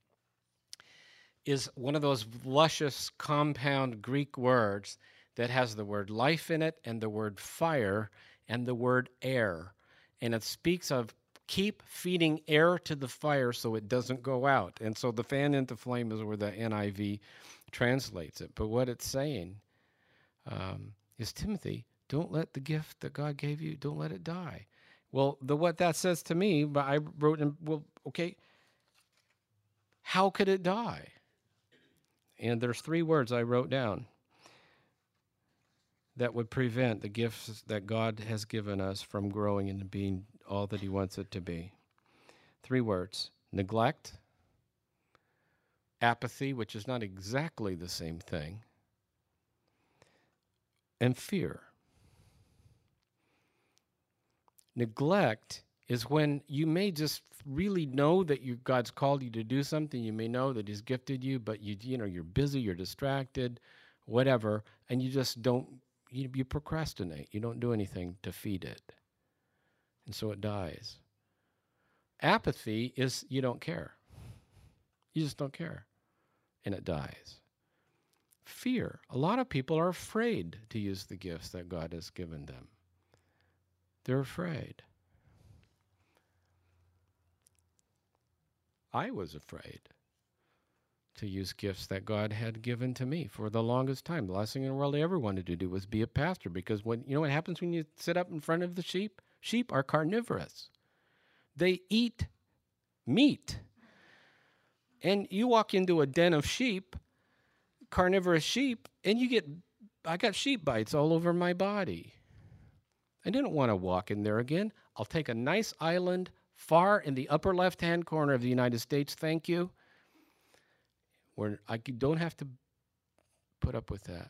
is one of those luscious compound Greek words that has the word life in it and the word fire and the word air. And it speaks of keep feeding air to the fire so it doesn't go out. And so the fan into flame is where the NIV translates it. But what it's saying is, Timothy, don't let the gift that God gave you, don't let it die. Well, what that says to me, but I wrote, okay, how could it die? And there's 3 words I wrote down that would prevent the gifts that God has given us from growing into being all that he wants it to be. 3 words: neglect, apathy, which is not exactly the same thing, and fear. Neglect is when you may just really know that God's called you to do something. You may know that He's gifted you, but you're busy, you're distracted, whatever, and you just don't. You procrastinate. You don't do anything to feed it, and so it dies. Apathy is you don't care. You just don't care, and it dies. Fear. A lot of people are afraid to use the gifts that God has given them. They're afraid. I was afraid to use gifts that God had given to me for the longest time. The last thing in the world I ever wanted to do was be a pastor, because you know what happens when you sit up in front of the sheep? Sheep are carnivorous. They eat meat. And you walk into a den of sheep, carnivorous sheep, and I got sheep bites all over my body. I didn't want to walk in there again. I'll take a nice island far in the upper left-hand corner of the United States, thank you, where I don't have to put up with that.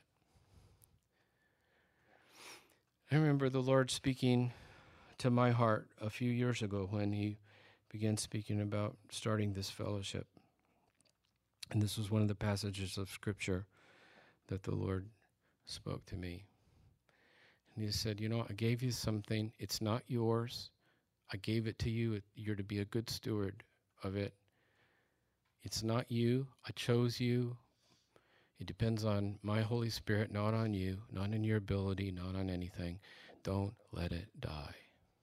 I remember the Lord speaking to my heart a few years ago when He began speaking about starting this fellowship. And this was one of the passages of Scripture that the Lord spoke to me. And He said, I gave you something. It's not yours. I gave it to you. You're to be a good steward of it. It's not you. I chose you. It depends on my Holy Spirit, not on you, not on your ability, not on anything. Don't let it die.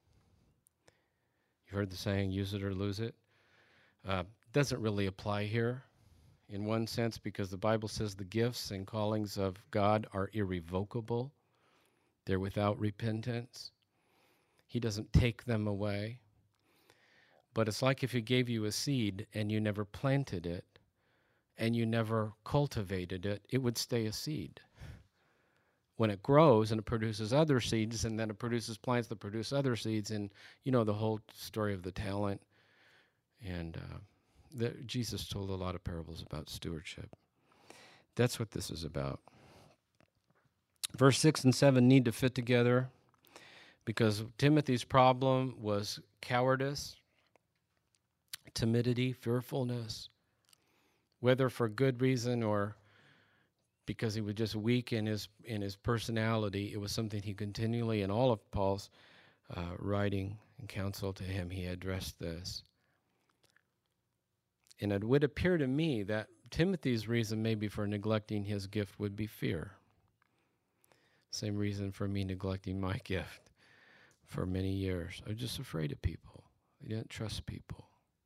You heard the saying, use it or lose it? Doesn't really apply here in one sense, because the Bible says the gifts and callings of God are irrevocable. They're without repentance. He doesn't take them away. But it's like if He gave you a seed and you never planted it and you never cultivated it, it would stay a seed. When it grows and it produces other seeds, and then it produces plants that produce other seeds, and the whole story of the talent. And Jesus told a lot of parables about stewardship. That's what this is about. Verse 6 and 7 need to fit together, because Timothy's problem was cowardice, timidity, fearfulness, whether for good reason or because he was just weak in his personality. It was something he continually, in all of Paul's writing and counsel to him, he addressed this. And it would appear to me that Timothy's reason maybe for neglecting his gift would be fear. Same reason for me neglecting my gift for many years. I was just afraid of people. I didn't trust people.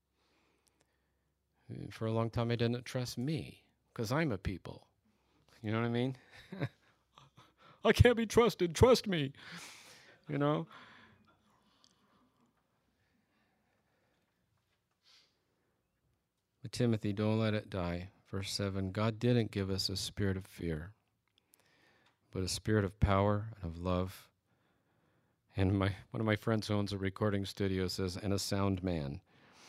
And for a long time, I didn't trust me, because I'm a people. You know what I mean? I can't be trusted. Trust me. But Timothy, don't let it die. Verse 7, God didn't give us a spirit of fear, but a spirit of power and of love. And one of my friends who owns a recording studio says, and a sound man.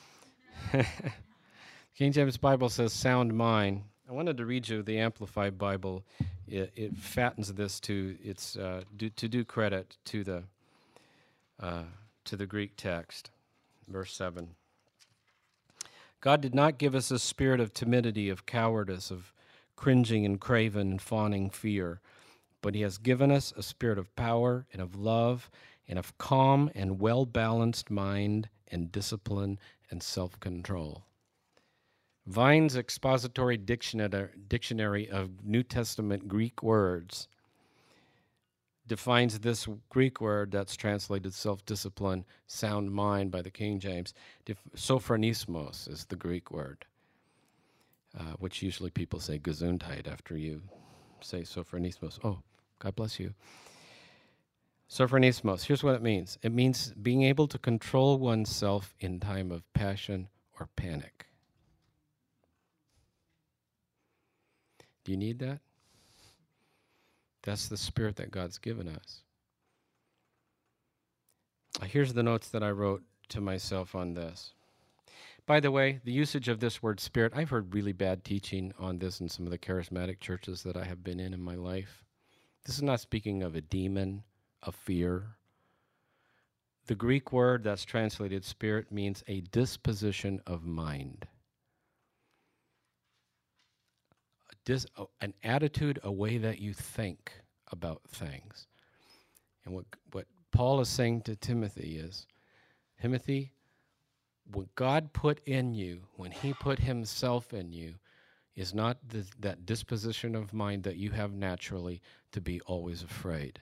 King James Bible says sound mind. I wanted to read you the Amplified Bible. It fattens this to its to do credit to the Greek text. Verse 7. God did not give us a spirit of timidity, of cowardice, of cringing and craven and fawning fear, but He has given us a spirit of power and of love and of calm and well-balanced mind and discipline and self-control. Vine's Expository Dictionary of New Testament Greek words defines this Greek word that's translated self-discipline, sound mind by the King James. Sophronismos is the Greek word, which usually people say gesundheit after you say sophronismos. Oh, God bless you. Sophronismos, here's what it means. It means being able to control oneself in time of passion or panic. Do you need that? That's the spirit that God's given us. Here's the notes that I wrote to myself on this. By the way, the usage of this word spirit, I've heard really bad teaching on this in some of the charismatic churches that I have been in my life. This is not speaking of a demon, a fear. The Greek word that's translated spirit means a disposition of mind. An attitude, a way that you think about things. And what Paul is saying to Timothy is, Timothy, what God put in you, when he put himself in you, is not that disposition of mind that you have naturally to be always afraid.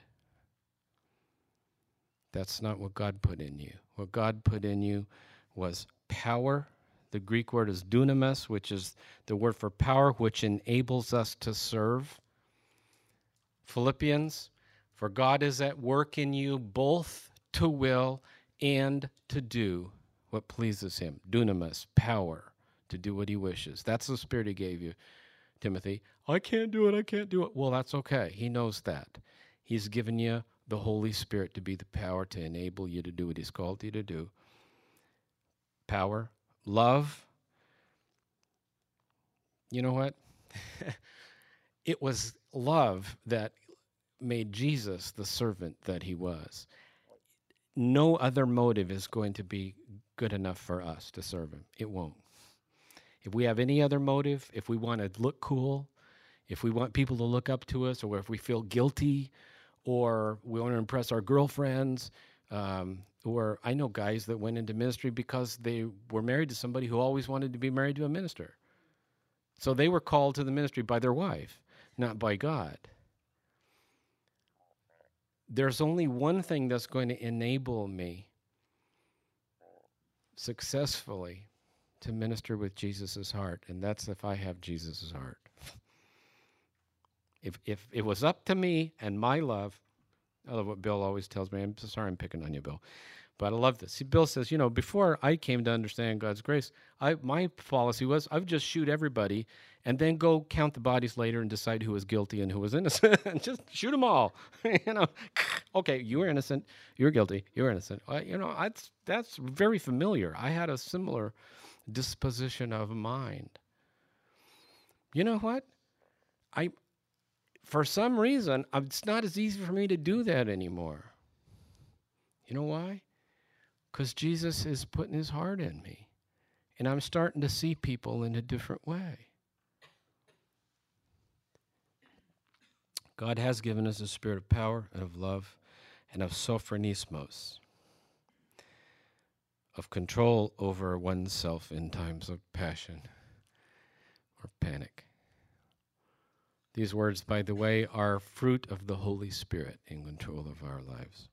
That's not what God put in you. What God put in you was power. The Greek word is dunamis, which is the word for power, which enables us to serve. Philippians, for God is at work in you both to will and to do what pleases him. Dunamis, power, to do what he wishes. That's the Spirit he gave you, Timothy. I can't do it. Well, that's okay. He knows that. He's given you the Holy Spirit to be the power to enable you to do what he's called you to do. Power, love. You know what? It was love that made Jesus the servant that he was. No other motive is going to be good enough for us to serve him. It won't. If we have any other motive, if we want to look cool, if we want people to look up to us, or if we feel guilty, or we want to impress our girlfriends, or I know guys that went into ministry because they were married to somebody who always wanted to be married to a minister. So they were called to the ministry by their wife, not by God. There's only one thing that's going to enable me successfully to minister with Jesus' heart, and that's if I have Jesus' heart. If it was up to me and my love, I love what Bill always tells me. I'm so sorry I'm picking on you, Bill. But I love this. See, Bill says, before I came to understand God's grace, my policy was I would just shoot everybody and then go count the bodies later and decide who was guilty and who was innocent. Just shoot them all. Okay, you were innocent. You're guilty. You're innocent. That's very familiar. I had a similar disposition of mind. You know what? For some reason, it's not as easy for me to do that anymore. You know why? Because Jesus is putting his heart in me. And I'm starting to see people in a different way. God has given us a spirit of power and of love and of sophronismos, of control over oneself in times of passion or panic. These words, by the way, are fruit of the Holy Spirit in control of our lives.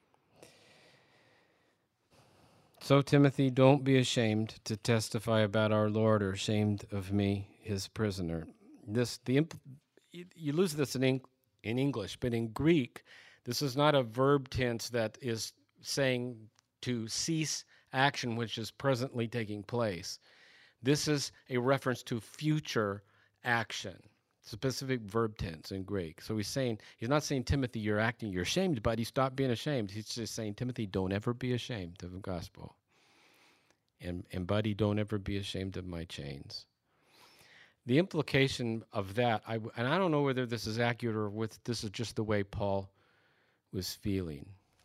So, Timothy, don't be ashamed to testify about our Lord or ashamed of me, his prisoner. You lose this in English, but in Greek, this is not a verb tense that is saying to cease action which is presently taking place. This is a reference to future action, specific verb tense in Greek. So he's not saying, Timothy, you're ashamed, buddy, stop being ashamed. He's just saying, Timothy, don't ever be ashamed of the gospel. And buddy, don't ever be ashamed of my chains. The implication of that, and I don't know whether this is accurate or this is just the way Paul was feeling.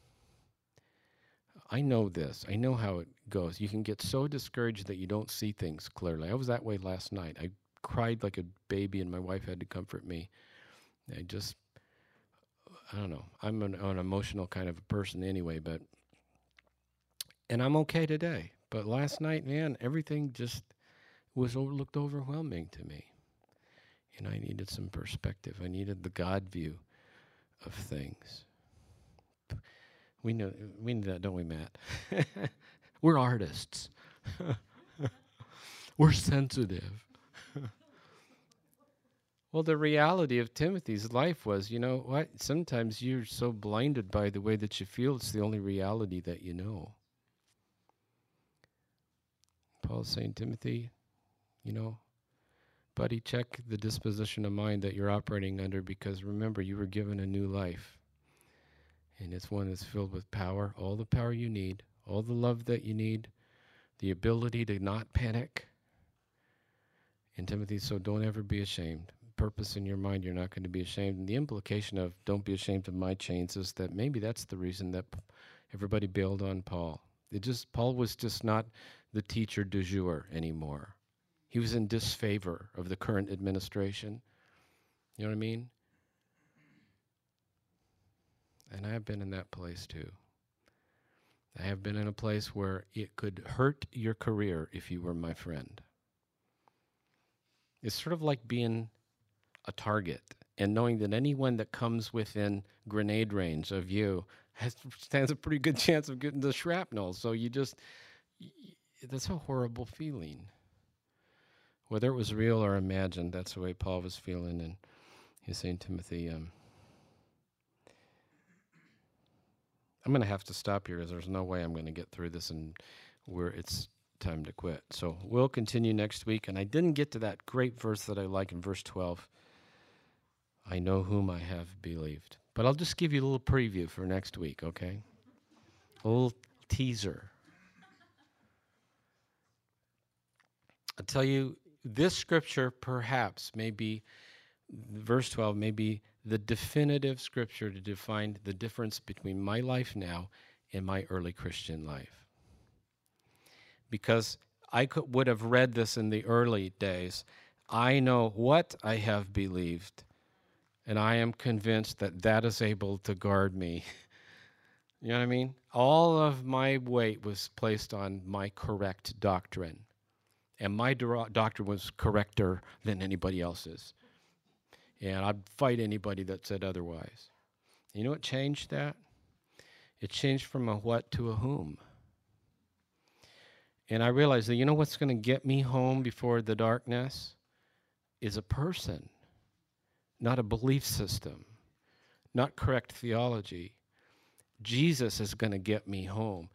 I know this. I know how it goes. You can get so discouraged that you don't see things clearly. I was that way last night. I cried like a baby, and my wife had to comfort me. I don't know. I'm an emotional kind of a person anyway, and I'm okay today. But last night, man, everything just looked overwhelming to me. And I needed some perspective. I needed the God view of things. We know that, don't we, Matt? We're artists. We're sensitive. Well, the reality of Timothy's life was, you know what? Sometimes you're so blinded by the way that you feel, it's the only reality that you know. Paul's saying, Timothy, buddy, check the disposition of mind that you're operating under, because remember, you were given a new life. And it's one that's filled with power, all the power you need, all the love that you need the ability to not panic. And Timothy, so don't ever be ashamed. Purpose in your mind, you're not going to be ashamed. And the implication of don't be ashamed of my chains is that maybe that's the reason that everybody bailed on Paul. Paul was just not the teacher du jour anymore. He was in disfavor of the current administration. You know what I mean? And I have been in that place too. I have been in a place where it could hurt your career if you were my friend. It's sort of like being a target and knowing that anyone that comes within grenade range of you stands a pretty good chance of getting the shrapnel. So that's a horrible feeling. Whether it was real or imagined, that's the way Paul was feeling. And he's saying, Timothy, I'm going to have to stop here because there's no way I'm going to get through this and it's time to quit. So we'll continue next week. And I didn't get to that great verse that I like in verse 12. I know whom I have believed. But I'll just give you a little preview for next week, okay? A little teaser. I'll tell you, this scripture perhaps verse 12 may be the definitive scripture to define the difference between my life now and my early Christian life. Because I would have read this in the early days. I know what I have believed, and I am convinced that that is able to guard me. You know what I mean? All of my weight was placed on my correct doctrine. And my doctrine was correcter than anybody else's. And I'd fight anybody that said otherwise. You know what changed that? It changed from a what to a whom. And I realized that, you know what's going to get me home before the darkness? Is a person, not a belief system, not correct theology. Jesus is going to get me home.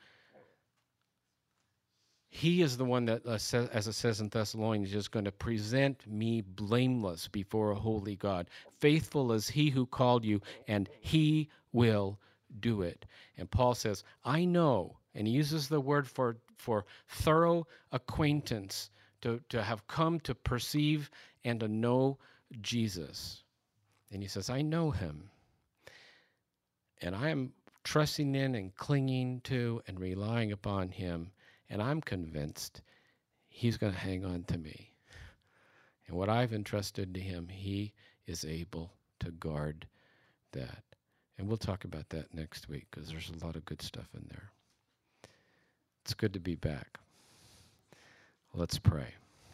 He is the one that, as it says in Thessalonians, is going to present me blameless before a holy God. Faithful is he who called you, and he will do it. And Paul says, I know, and he uses the word for thorough acquaintance, to have come to perceive and to know Jesus. And he says, I know him. And I am trusting in and clinging to and relying upon him. And I'm convinced he's going to hang on to me. And what I've entrusted to him, he is able to guard that. And we'll talk about that next week because there's a lot of good stuff in there. It's good to be back. Let's pray.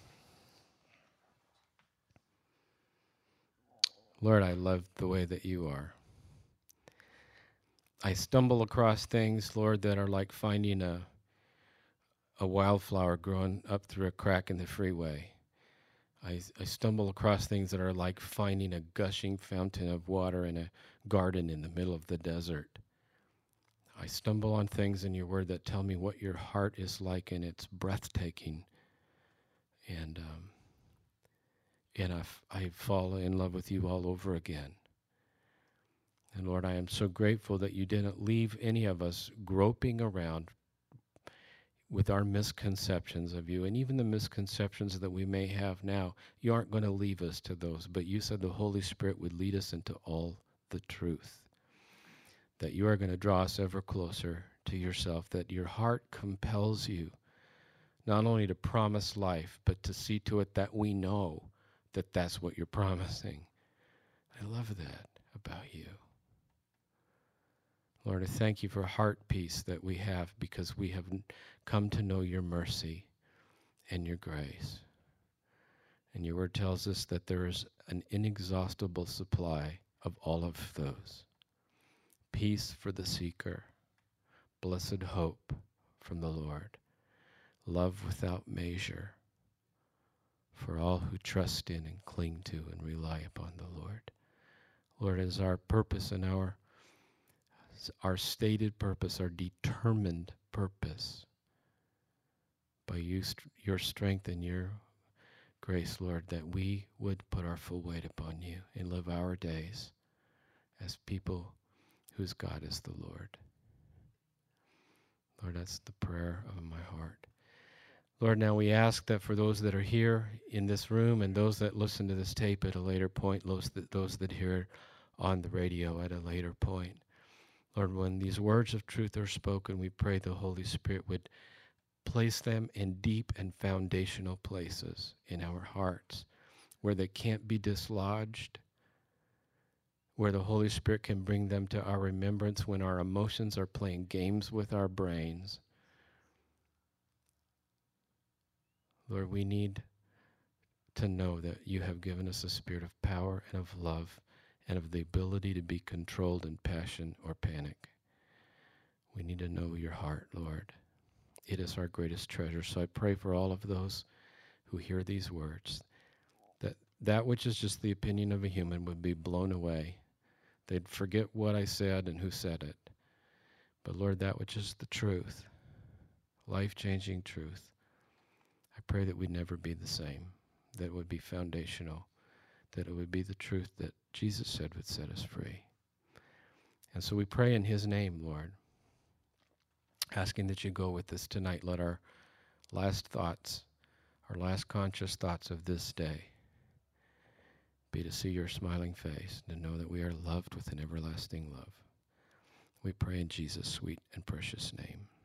Lord, I love the way that you are. I stumble across things, Lord, that are like finding a wildflower growing up through a crack in the freeway. I stumble across things that are like finding a gushing fountain of water in a garden in the middle of the desert. I stumble on things in your word that tell me what your heart is like, and it's breathtaking. And I fall in love with you all over again. And Lord, I am so grateful that you didn't leave any of us groping around with our misconceptions of you, and even the misconceptions that we may have now. You aren't going to leave us to those, but you said the Holy Spirit would lead us into all the truth, that you are going to draw us ever closer to yourself, that your heart compels you not only to promise life, but to see to it that we know that that's what you're promising. I love that about you. Lord, I thank you for heart peace that we have because we have come to know your mercy and your grace. And your word tells us that there is an inexhaustible supply of all of those. Peace for the seeker, blessed hope from the Lord, love without measure for all who trust in and cling to and rely upon the Lord. Lord, as our purpose and our stated purpose, our determined purpose, by your strength and your grace, Lord, that we would put our full weight upon you and live our days as people whose God is the Lord. Lord, that's the prayer of my heart. Lord, now we ask that for those that are here in this room and those that listen to this tape at a later point, those that hear it on the radio at a later point, Lord, when these words of truth are spoken, we pray the Holy Spirit would place them in deep and foundational places in our hearts where they can't be dislodged, where the Holy Spirit can bring them to our remembrance when our emotions are playing games with our brains. Lord, we need to know that you have given us a spirit of power and of love and of the ability to be controlled in passion or panic. We need to know your heart, Lord. It is our greatest treasure. So I pray for all of those who hear these words, that which is just the opinion of a human would be blown away. They'd forget what I said and who said it. But Lord, that which is the truth, life-changing truth, I pray that we'd never be the same, that it would be foundational, that it would be the truth that Jesus said would set us free. And so we pray in his name, Lord, asking that you go with us tonight. Let our last thoughts, our last conscious thoughts of this day be to see your smiling face, to know that we are loved with an everlasting love. We pray in Jesus' sweet and precious name.